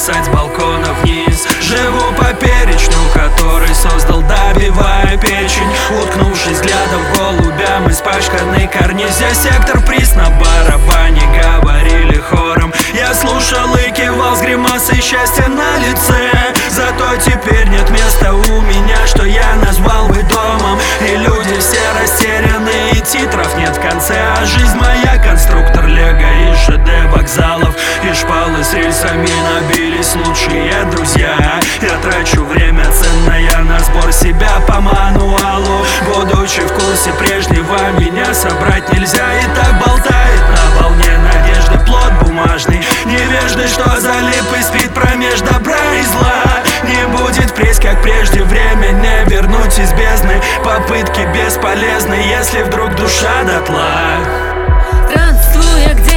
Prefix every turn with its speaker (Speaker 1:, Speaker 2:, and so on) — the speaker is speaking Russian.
Speaker 1: бросать с балкона вниз. Живу поперечную, который создал, добивая печень. Уткнувшись взглядом в голубям, испачканный карниз. Я сектор приз на барабане, говорили хором. Я слушал и кивал с гримасой счастья на лице. Зато теперь нет места у меня, что я назвал бы домом. И люди все растеряны, и титров нет в конце. А жизнь моя конструктор лего из ЖД вокзалов. И шпалы с рельсами набились лучшие друзья. Я трачу время ценное на сбор себя по мануалу. Будучи в курсе прежнего, меня собрать нельзя. И так болтает на волне надежды плод бумажный. Невежды, что залип и спит промеж добра и зла. Не будет впредь, как прежде, время не вернуть из бездны. Попытки бесполезны, если вдруг душа дотла.
Speaker 2: Странствуя,